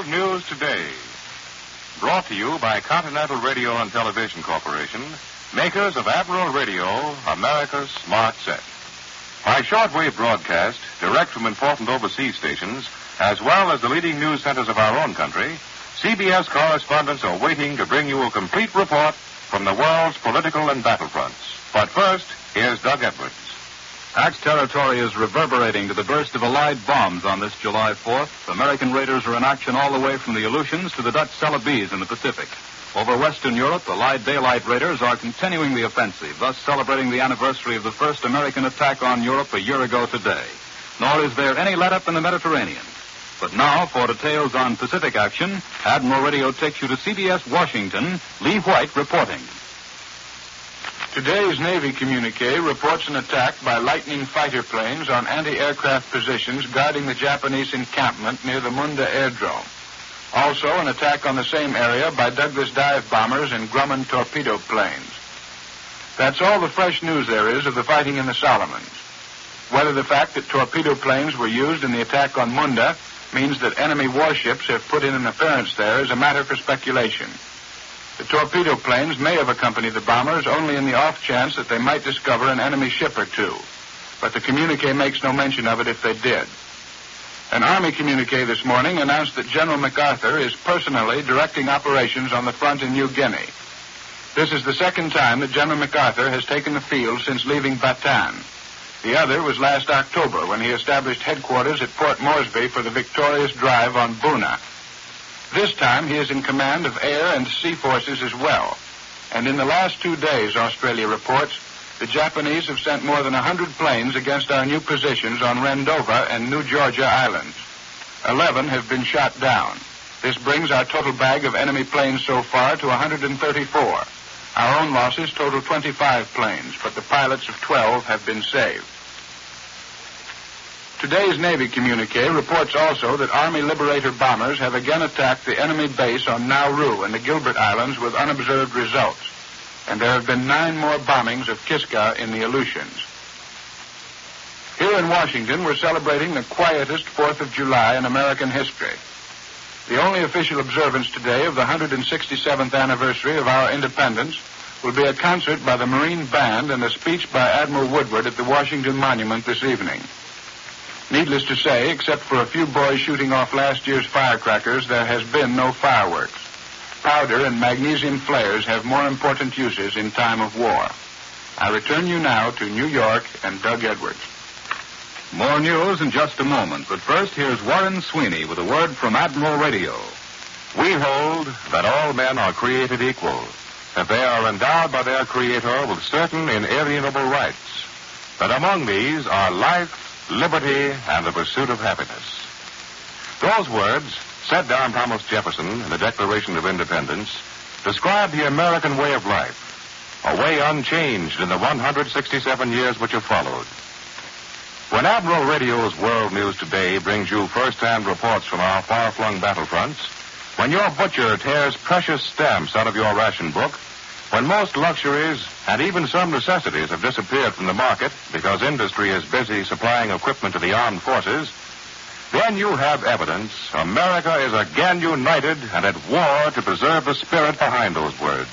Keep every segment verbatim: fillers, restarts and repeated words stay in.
World News Today. Brought to you by Continental Radio and Television Corporation, makers of Admiral Radio, America's smart set. By shortwave broadcast, direct from important overseas stations, as well as the leading news centers of our own country, C B S correspondents are waiting to bring you a complete report from the world's political and battlefronts. But first, here's Doug Edwards. Axe territory is reverberating to the burst of Allied bombs on this July fourth. American raiders are in action all the way from the Aleutians to the Dutch Celebes in the Pacific. Over Western Europe, Allied daylight raiders are continuing the offensive, thus celebrating the anniversary of the first American attack on Europe a year ago today. Nor is there any let-up in the Mediterranean. But now, for details on Pacific action, Admiral Radio takes you to C B S Washington, Lee White reporting. Today's Navy communique reports an attack by Lightning fighter planes on anti-aircraft positions guarding the Japanese encampment near the Munda airdrome. Also, an attack on the same area by Douglas dive bombers and Grumman torpedo planes. That's all the fresh news there is of the fighting in the Solomons. Whether the fact that torpedo planes were used in the attack on Munda means that enemy warships have put in an appearance there is a matter for speculation. The torpedo planes may have accompanied the bombers only in the off chance that they might discover an enemy ship or two. But the communique makes no mention of it if they did. An Army communique this morning announced that General MacArthur is personally directing operations on the front in New Guinea. This is the second time that General MacArthur has taken the field since leaving Bataan. The other was last October when he established headquarters at Port Moresby for the victorious drive on Buna. This time he is in command of air and sea forces as well. And in the last two days, Australia reports, the Japanese have sent more than one hundred planes against our new positions on Rendova and New Georgia Islands. Eleven have been shot down. This brings our total bag of enemy planes so far to one hundred thirty-four. Our own losses total twenty-five planes, but the pilots of twelve have been saved. Today's Navy communique reports also that Army Liberator bombers have again attacked the enemy base on Nauru and the Gilbert Islands with unobserved results. And there have been nine more bombings of Kiska in the Aleutians. Here in Washington, we're celebrating the quietest fourth of July in American history. The only official observance today of the one hundred sixty-seventh anniversary of our independence will be a concert by the Marine Band and a speech by Admiral Woodward at the Washington Monument this evening. Needless to say, except for a few boys shooting off last year's firecrackers, there has been no fireworks. Powder and magnesium flares have more important uses in time of war. I return you now to New York and Doug Edwards. More news in just a moment, but first here's Warren Sweeney with a word from Admiral Radio. We hold that all men are created equal, that they are endowed by their Creator with certain inalienable rights, that among these are life, liberty, and the pursuit of happiness. Those words, set down Thomas Jefferson in the Declaration of Independence, describe the American way of life, a way unchanged in the one hundred sixty-seven years which have followed. When Admiral Radio's World News Today brings you first-hand reports from our far-flung battlefronts, when your butcher tears precious stamps out of your ration book, when most luxuries and even some necessities have disappeared from the market because industry is busy supplying equipment to the armed forces, then you have evidence America is again united and at war to preserve the spirit behind those words.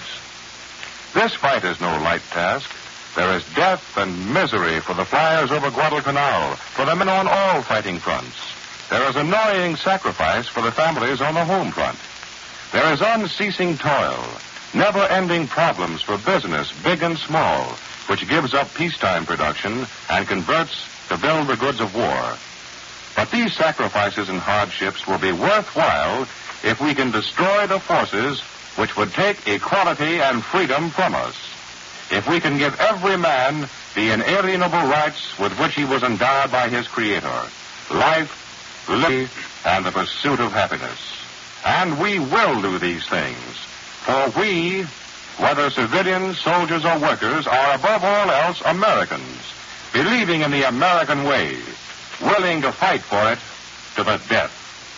This fight is no light task. There is death and misery for the flyers over Guadalcanal, for the men on all fighting fronts. There is annoying sacrifice for the families on the home front. There is unceasing toil, never-ending problems for business, big and small, which gives up peacetime production and converts to build the goods of war. But these sacrifices and hardships will be worthwhile if we can destroy the forces which would take equality and freedom from us. If we can give every man the inalienable rights with which he was endowed by his Creator, life, liberty, and the pursuit of happiness. And we will do these things. For we, whether civilians, soldiers, or workers, are above all else Americans, believing in the American way, willing to fight for it to the death.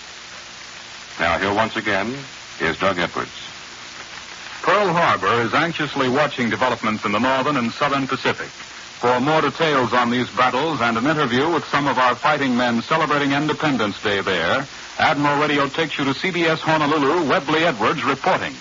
Now, here once again is Doug Edwards. Pearl Harbor is anxiously watching developments in the northern and southern Pacific. For more details on these battles and an interview with some of our fighting men celebrating Independence Day there, Admiral Radio takes you to C B S Honolulu, Webley Edwards reporting.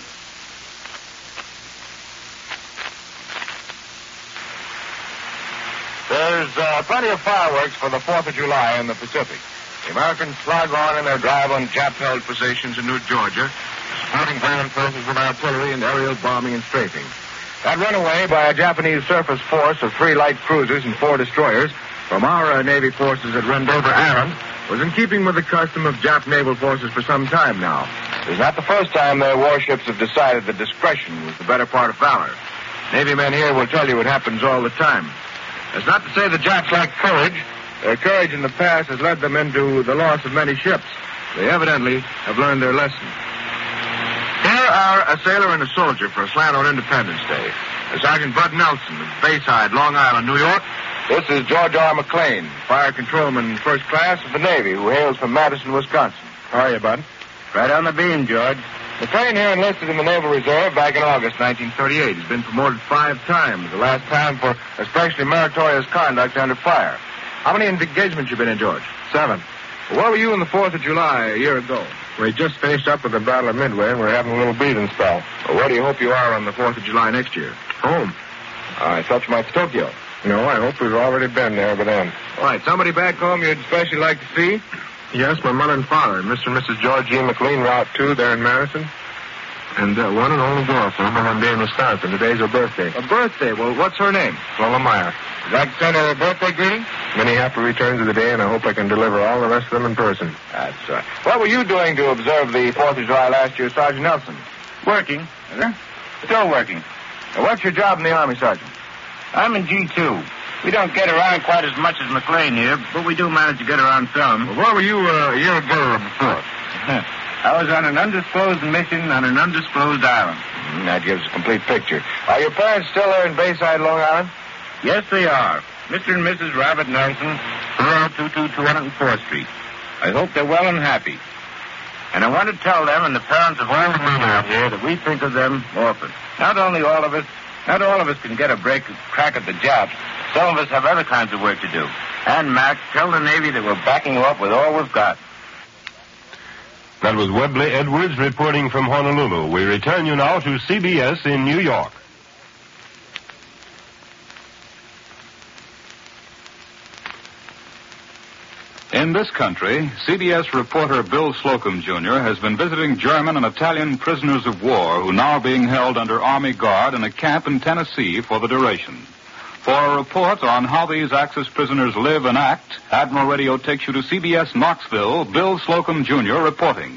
There's uh, plenty of fireworks for the fourth of July in the Pacific. The Americans slog on in their drive on Jap-held positions in New Georgia, supporting ground forces with artillery and aerial bombing and strafing. That runaway by a Japanese surface force of three light cruisers and four destroyers from our uh, Navy forces at Rendover Island was in keeping with the custom of Jap naval forces for some time now. It is not the first time their warships have decided that discretion was the better part of valor. Navy men here will tell you it happens all the time. That's not to say the Japs lack courage. Their courage in the past has led them into the loss of many ships. They evidently have learned their lesson. Here are a sailor and a soldier for a slant on Independence Day. Sergeant Bud Nelson of Bayside, Long Island, New York. This is George R. McLean, fire controlman first class of the Navy, who hails from Madison, Wisconsin. How are you, Bud? Right on the beam, George. McLean here enlisted in the Naval Reserve back in August nineteen thirty-eight. He's been promoted five times, the last time for especially meritorious conduct under fire. How many engagements you been in, George? Seven. Well, where were you on the fourth of July a year ago? We just finished up with the Battle of Midway, and we're having a little breathing spell. Well, where do you hope you are on the fourth of July next year? Home. I thought you might to Tokyo. No, I hope we've already been there by then. All right, somebody back home you'd especially like to see? Yes, my mother and father, Mister and Missus George E. McLean, Route two there in Madison. And uh, one and only girlfriend, and in Wisconsin. Today's her birthday. A birthday? Well, what's her name? Lola Meyer. Would you like to send her a birthday greeting? Many happy returns of the day, and I hope I can deliver all the rest of them in person. That's right. What were you doing to observe the fourth of July last year, Sergeant Nelson? Working. Is Still working. Now, what's your job in the Army, Sergeant? I'm in G two. We don't get around quite as much as McLean here, but we do manage to get around some. Well, where were you uh, a year ago or before? I was on an undisclosed mission on an undisclosed island. Mm, that gives a complete picture. Are your parents still there in Bayside, Long Island? Yes, they are. Mister and Missus Robert Nelson, four oh two two two oh fourth Street. I hope they're well and happy. And I want to tell them and the parents of all the men out here that we think of them often. Not only all of us, not all of us can get a break, crack at the jobs. Some of us have other kinds of work to do. And, Mac, tell the Navy that we're backing you up with all we've got. That was Webley Edwards reporting from Honolulu. We return you now to C B S in New York. In this country, C B S reporter Bill Slocum, Junior has been visiting German and Italian prisoners of war who now are being held under Army guard in a camp in Tennessee for the duration. For a report on how these Axis prisoners live and act, Admiral Radio takes you to C B S Knoxville, Bill Slocum, Junior reporting.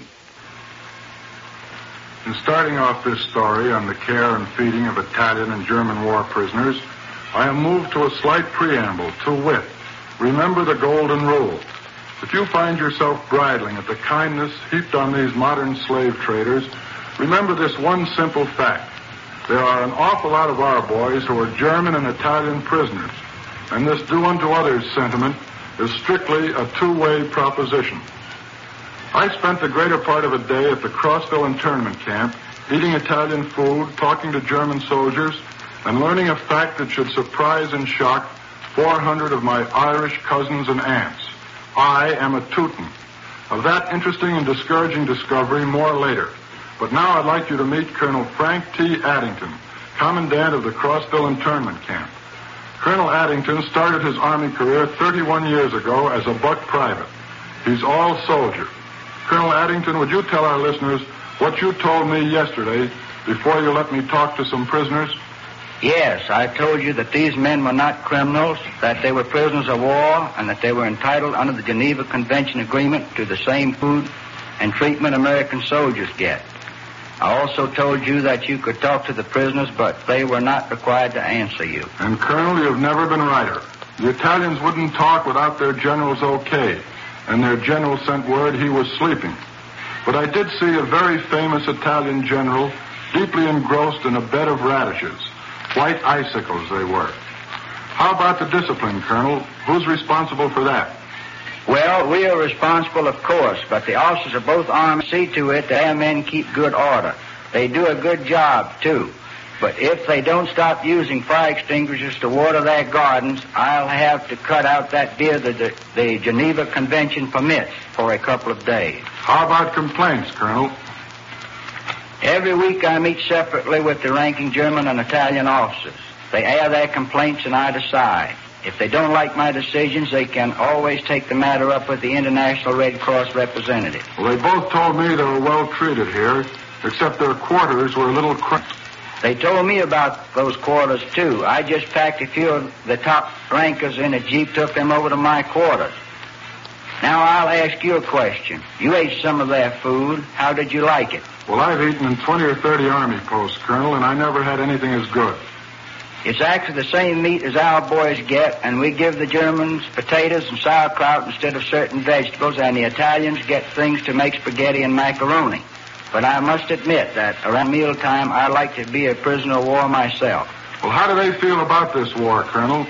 In starting off this story on the care and feeding of Italian and German war prisoners, I am moved to a slight preamble, to wit, remember the golden rule. If you find yourself bridling at the kindness heaped on these modern slave traders, remember this one simple fact. There are an awful lot of our boys who are German and Italian prisoners, and this do unto others sentiment is strictly a two-way proposition. I spent the greater part of a day at the Crossville internment camp, eating Italian food, talking to German soldiers, and learning a fact that should surprise and shock four hundred of my Irish cousins and aunts. I am a Teuton. Of that interesting and discouraging discovery, more later. But now I'd like you to meet Colonel Frank T. Addington, Commandant of the Crossville internment camp. Colonel Addington started his Army career thirty-one years ago as a buck private. He's all soldier. Colonel Addington, would you tell our listeners what you told me yesterday before you let me talk to some prisoners? Yes, I told you that these men were not criminals, that they were prisoners of war, and that they were entitled under the Geneva Convention Agreement to the same food and treatment American soldiers get. I also told you that you could talk to the prisoners, but they were not required to answer you. And, Colonel, you've never been righter. The Italians wouldn't talk without their general's okay, and their general sent word he was sleeping. But I did see a very famous Italian general deeply engrossed in a bed of radishes. White icicles they were. How about the discipline, Colonel? Who's responsible for that? Well, we are responsible, of course, but the officers of both armies see to it that their men keep good order. They do a good job, too. But if they don't stop using fire extinguishers to water their gardens, I'll have to cut out that deer that the, the Geneva Convention permits for a couple of days. How about complaints, Colonel? Every week I meet separately with the ranking German and Italian officers. They air their complaints and I decide. If they don't like my decisions, they can always take the matter up with the International Red Cross representative. Well, they both told me they were well treated here, except their quarters were a little cramped. They told me about those quarters, too. I just packed a few of the top rankers in a Jeep, took them over to my quarters. Now I'll ask you a question. You ate some of their food. How did you like it? Well, I've eaten in twenty or thirty Army posts, Colonel, and I never had anything as good. It's actually the same meat as our boys get, and we give the Germans potatoes and sauerkraut instead of certain vegetables, and the Italians get things to make spaghetti and macaroni. But I must admit that around mealtime, I like to be a prisoner of war myself. Well, how do they feel about this war, Colonel?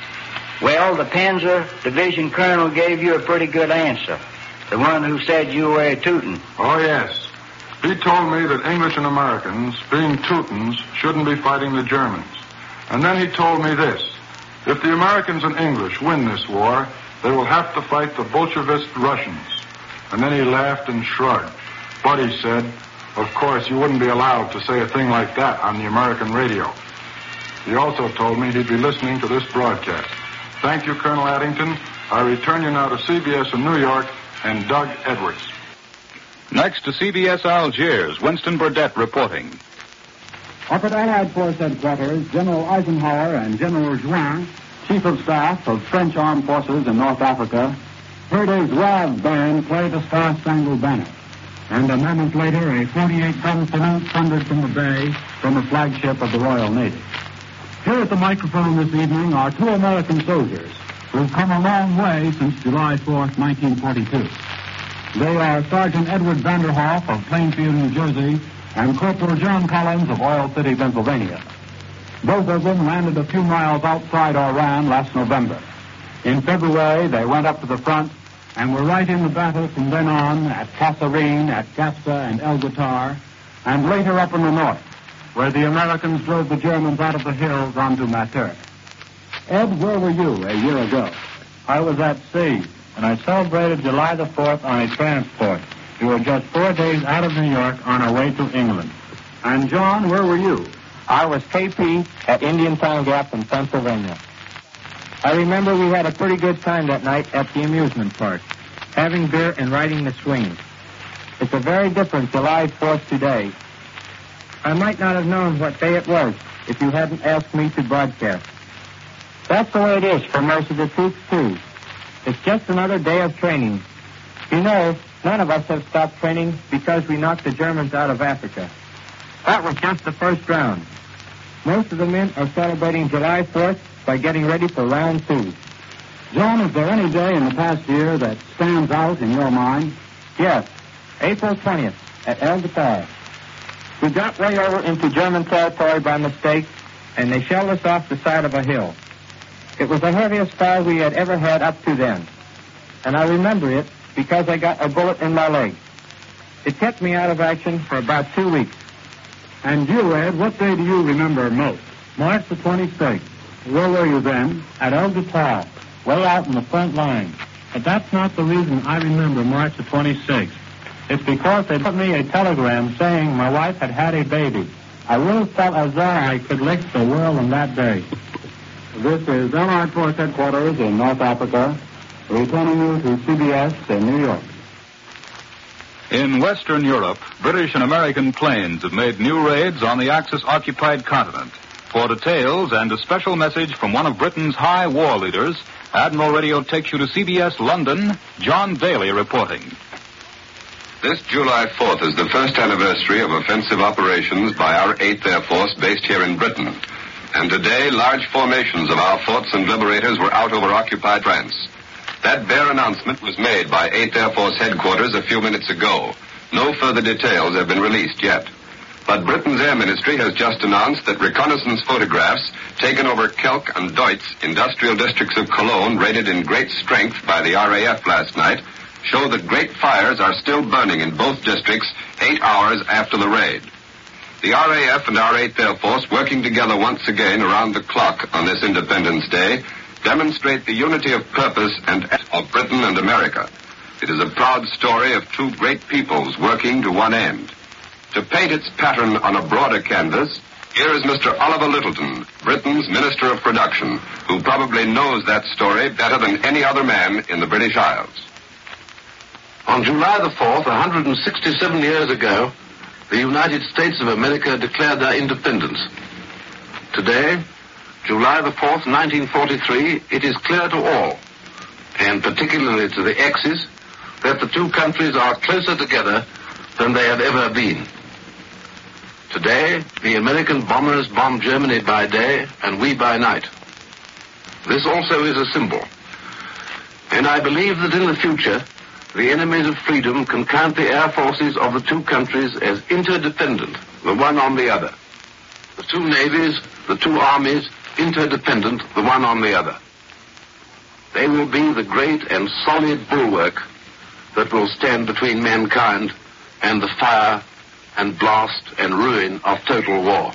Well, the Panzer Division Colonel gave you a pretty good answer. The one who said you were a Teuton. Oh, yes. He told me that English and Americans, being Teutons, shouldn't be fighting the Germans. And then he told me this. If the Americans and English win this war, they will have to fight the Bolshevist Russians. And then he laughed and shrugged. But he said, of course, you wouldn't be allowed to say a thing like that on the American radio. He also told me he'd be listening to this broadcast. Thank you, Colonel Addington. I return you now to C B S in New York and Doug Edwards. Next to C B S Algiers, Winston Burdett reporting. Up at Allied Force Headquarters, General Eisenhower and General Juin, Chief of Staff of French Armed Forces in North Africa, heard a Zouave band play the Star-Spangled Banner. And a moment later, a forty-eight gun salute thundered from the bay from the flagship of the Royal Navy. Here at the microphone this evening are two American soldiers who've come a long way since July fourth, nineteen forty-two. They are Sergeant Edward Vanderhoff of Plainfield, New Jersey, and Corporal John Collins of Oil City, Pennsylvania. Both of them landed a few miles outside Oran last November. In February, they went up to the front and were right in the battle from then on at Kasserine, at Gafsa and El Guitar, and later up in the north, where the Americans drove the Germans out of the hills onto Mater. Ed, where were you a year ago? I was at sea, and I celebrated July the fourth on a transport. We were just four days out of New York on our way to England. And John, where were you? I was K P at Indian Town Gap in Pennsylvania. I remember we had a pretty good time that night at the amusement park, having beer and riding the swings. It's a very different July fourth today. I might not have known what day it was if you hadn't asked me to broadcast. That's the way it is for most of the troops, too. It's just another day of training. You know, none of us have stopped training because we knocked the Germans out of Africa. That was just the first round. Most of the men are celebrating July fourth by getting ready for round two. John, is there any day in the past year that stands out in your mind? Yes, April twentieth at El Guitar. We got way over into German territory by mistake, and they shelled us off the side of a hill. It was the heaviest fire we had ever had up to then, and I remember it because I got a bullet in my leg. It kept me out of action for about two weeks. And you, Ed, what day do you remember most? March the twenty-sixth. Where were you then? At El Guitar, way out in the front line. But that's not the reason I remember March the twenty-sixth. It's because they put me a telegram saying my wife had had a baby. I really felt as though I could lick the world on that day. This is Allied Force Headquarters in North Africa, returning you to C B S in New York. In Western Europe, British and American planes have made new raids on the Axis-occupied continent. For details and a special message from one of Britain's high war leaders, Admiral Radio takes you to C B S London, John Daly reporting. This July fourth is the first anniversary of offensive operations by our eighth Air Force based here in Britain. And today, large formations of our forts and liberators were out over occupied France. That bare announcement was made by eighth Air Force headquarters a few minutes ago. No further details have been released yet. But Britain's Air Ministry has just announced that reconnaissance photographs taken over Kelk and Deutz, industrial districts of Cologne, raided in great strength by the R A F last night, show that great fires are still burning in both districts eight hours after the raid. The R A F and our eighth Air Force, working together once again around the clock on this Independence Day, demonstrate the unity of purpose and of Britain and America. It is a proud story of two great peoples working to one end. To paint its pattern on a broader canvas, here is Mister Oliver Littleton, Britain's Minister of Production, who probably knows that story better than any other man in the British Isles. On July the fourth, one hundred sixty-seven years ago, the United States of America declared their independence. Today, July the fourth, nineteen forty-three, it is clear to all, and particularly to the Axis, that the two countries are closer together than they have ever been. Today, the American bombers bomb Germany by day and we by night. This also is a symbol. And I believe that in the future, the enemies of freedom can count the air forces of the two countries as interdependent, the one on the other. The two navies, the two armies, interdependent, the one on the other. They will be the great and solid bulwark that will stand between mankind and the fire and blast and ruin of total war.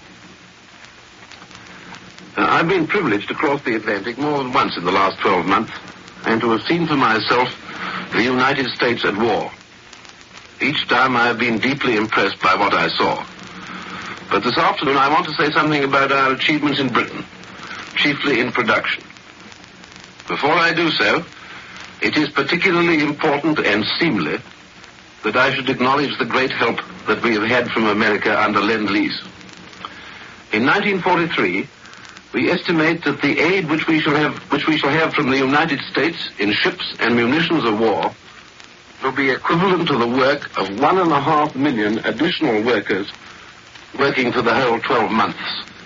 Now, I've been privileged to cross the Atlantic more than once in the last twelve months and to have seen for myself the United States at war. Each time I have been deeply impressed by what I saw. But this afternoon I want to say something about our achievements in Britain, chiefly in production. Before I do so, it is particularly important and seemly that I should acknowledge the great help that we have had from America under Lend-Lease. In nineteen forty-three, we estimate that the aid which we shall have, which we shall have from the United States in ships and munitions of war will be equivalent to the work of one and a half million additional workers working for the whole twelve months.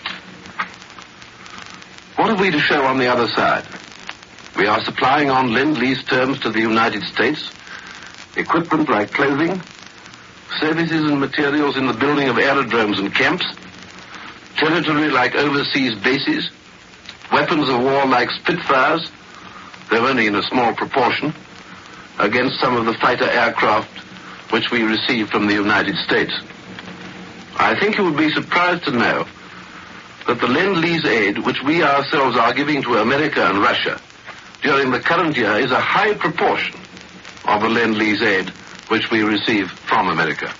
What have we to show on the other side? We are supplying on Lend-Lease terms to the United States equipment like clothing, services and materials in the building of aerodromes and camps, territory like overseas bases, weapons of war like Spitfires, though only in a small proportion, against some of the fighter aircraft which we receive from the United States. I think you would be surprised to know that the Lend-Lease aid which we ourselves are giving to America and Russia during the current year is a high proportion of the Lend-Lease aid which we receive from America.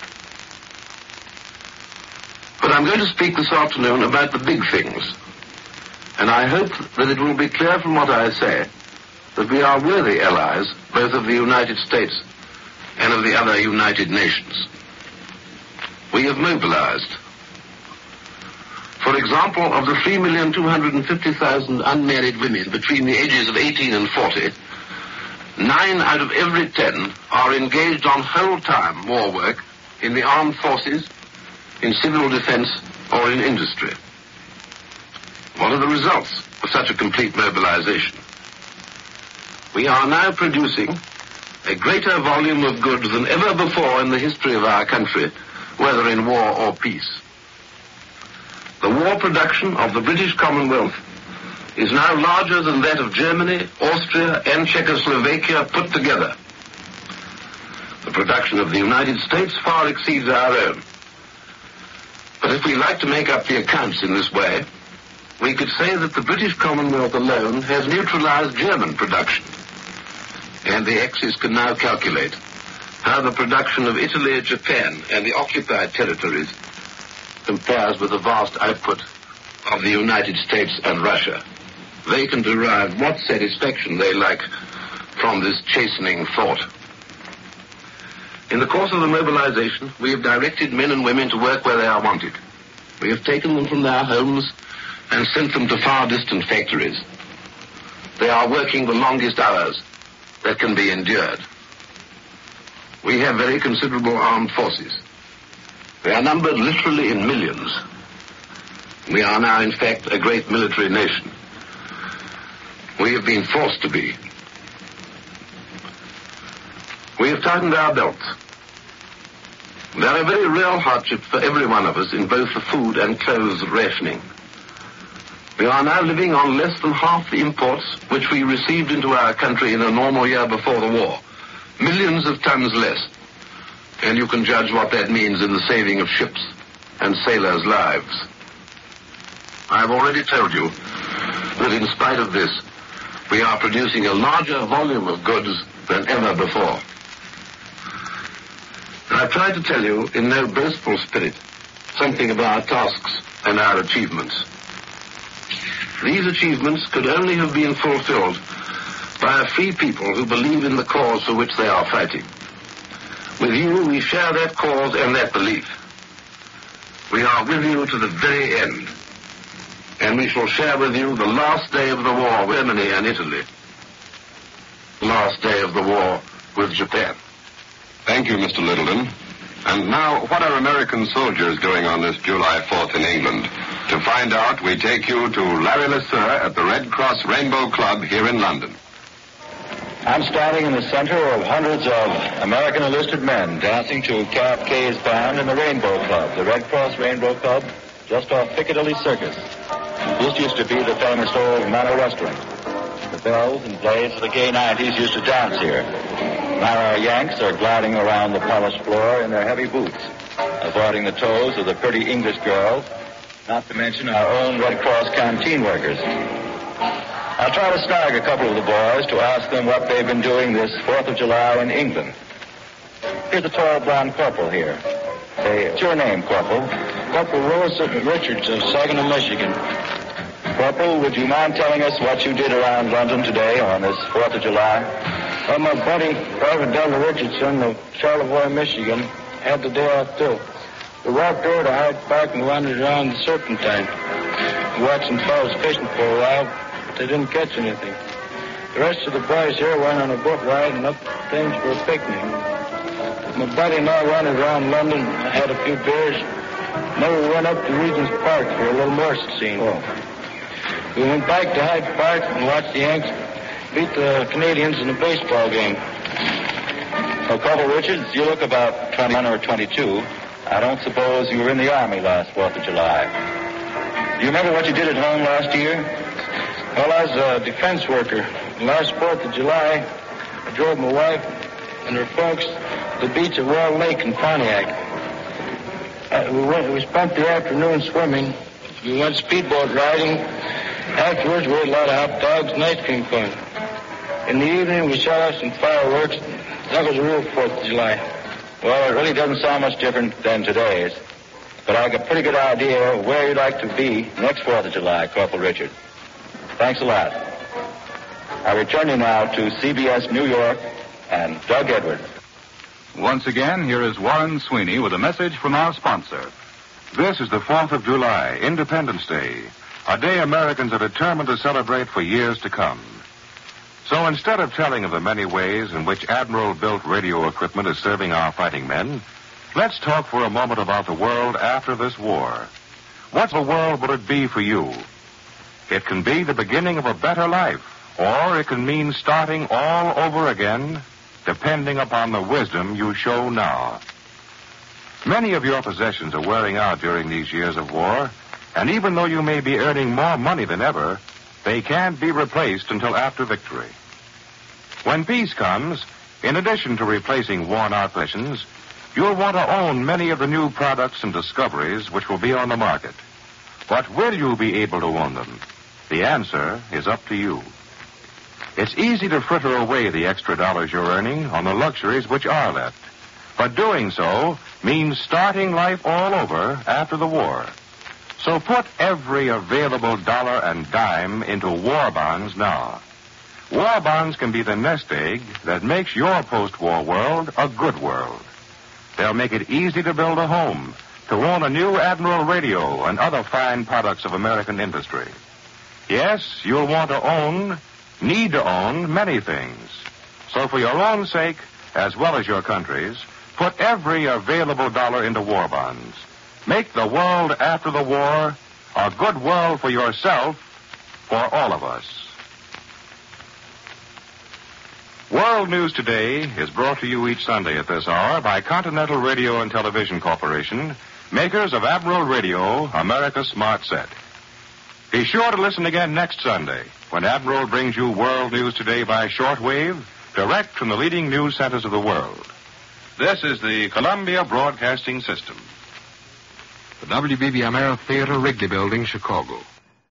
But I'm going to speak this afternoon about the big things, and I hope that it will be clear from what I say that we are worthy allies both of the United States and of the other United Nations. We have mobilized. For example, of the three million two hundred fifty thousand unmarried women between the ages of eighteen and forty, nine out of every ten are engaged on whole-time war work in the armed forces, in civil defense, or in industry. What are the results of such a complete mobilization? We are now producing a greater volume of goods than ever before in the history of our country, whether in war or peace. The war production of the British Commonwealth is now larger than that of Germany, Austria, and Czechoslovakia put together. The production of the United States far exceeds our own. But if we like to make up the accounts in this way, we could say that the British Commonwealth alone has neutralized German production. And the Axis can now calculate how the production of Italy, Japan, and the occupied territories compares with the vast output of the United States and Russia. They can derive what satisfaction they like from this chastening thought. In the course of the mobilization, we have directed men and women to work where they are wanted. We have taken them from their homes and sent them to far distant factories. They are working the longest hours that can be endured. We have very considerable armed forces. They are numbered literally in millions. We are now, in fact, a great military nation. We have been forced to be. We have tightened our belts. There are very real hardships for every one of us in both the food and clothes rationing. We are now living on less than half the imports which we received into our country in a normal year before the war. Millions of tons less. And you can judge what that means in the saving of ships and sailors' lives. I have already told you that in spite of this, we are producing a larger volume of goods than ever before. I've tried to tell you in no boastful spirit something of our tasks and our achievements. These achievements could only have been fulfilled by a free people who believe in the cause for which they are fighting. With you, we share that cause and that belief. We are with you to the very end. And we shall share with you the last day of the war with Germany and Italy. The last day of the war with Japan. Thank you, Mister Littleton. And now, what are American soldiers doing on this July fourth in England? To find out, we take you to Larry LeSueur at the Red Cross Rainbow Club here in London. I'm standing in the center of hundreds of American enlisted men dancing to K F K's band in the Rainbow Club, the Red Cross Rainbow Club, just off Piccadilly Circus. This used to be the famous old Manor restaurant. The belles and blades of the gay nineties used to dance here. Now our Yanks are gliding around the polished floor in their heavy boots, avoiding the toes of the pretty English girls, not to mention our own Red Cross canteen workers. I'll try to snag a couple of the boys to ask them what they've been doing this fourth of July in England. Here's a tall blonde corporal here. Say, what's your name, Corporal? Corporal Willis Richards of Saginaw, Michigan. Corporal, would you mind telling us what you did around London today on this fourth of July? Well, my buddy, Private Delta Richardson of Charlevoix, Michigan, had the day off, too. We walked over to Hyde Park and wandered around the Serpentine. We watched some fellows fishing for a while, but they didn't catch anything. The rest of the boys here went on a boat ride and up things for a picnic. My buddy and I wandered around London and had a few beers. Then we went up to Regent's Park for a little more scene. Oh. We went back to Hyde Park and watched the Yanks beat the Canadians in a baseball game. Well, Corporal Richards, you look about twenty-one or twenty-two. I don't suppose you were in the Army last fourth of July. Do you remember what you did at home last year? Well, I was a defense worker. Last fourth of July, I drove my wife and her folks to the beach at Wall Lake in Pontiac. Uh, we went. We spent the afternoon swimming. We went speedboat riding. Afterwards, we had a lot of hot dogs and ice cream cone. In the evening, we shot off some fireworks. That was a real fourth of July. Well, it really doesn't sound much different than today's. But I got a pretty good idea of where you'd like to be next fourth of July, Corporal Richard. Thanks a lot. I return you now to C B S New York and Doug Edwards. Once again, here is Warren Sweeney with a message from our sponsor. This is the fourth of July, Independence Day, a day Americans are determined to celebrate for years to come. So instead of telling of the many ways in which Admiral-built radio equipment is serving our fighting men, let's talk for a moment about the world after this war. What a world will it be for you? It can be the beginning of a better life, or it can mean starting all over again, depending upon the wisdom you show now. Many of your possessions are wearing out during these years of war, and even though you may be earning more money than ever, they can't be replaced until after victory. When peace comes, in addition to replacing worn-out possessions, you'll want to own many of the new products and discoveries which will be on the market. But will you be able to own them? The answer is up to you. It's easy to fritter away the extra dollars you're earning on the luxuries which are left. But doing so means starting life all over after the war. So put every available dollar and dime into war bonds now. War bonds can be the nest egg that makes your post-war world a good world. They'll make it easy to build a home, to own a new Admiral radio and other fine products of American industry. Yes, you'll want to own, need to own many things. So for your own sake, as well as your country's, put every available dollar into war bonds. Make the world after the war a good world for yourself, for all of us. World News Today is brought to you each Sunday at this hour by Continental Radio and Television Corporation, makers of Admiral Radio, America's Smart Set. Be sure to listen again next Sunday when Admiral brings you World News Today by shortwave, direct from the leading news centers of the world. This is the Columbia Broadcasting System. The W B B Amera Theater, Wrigley Building, Chicago.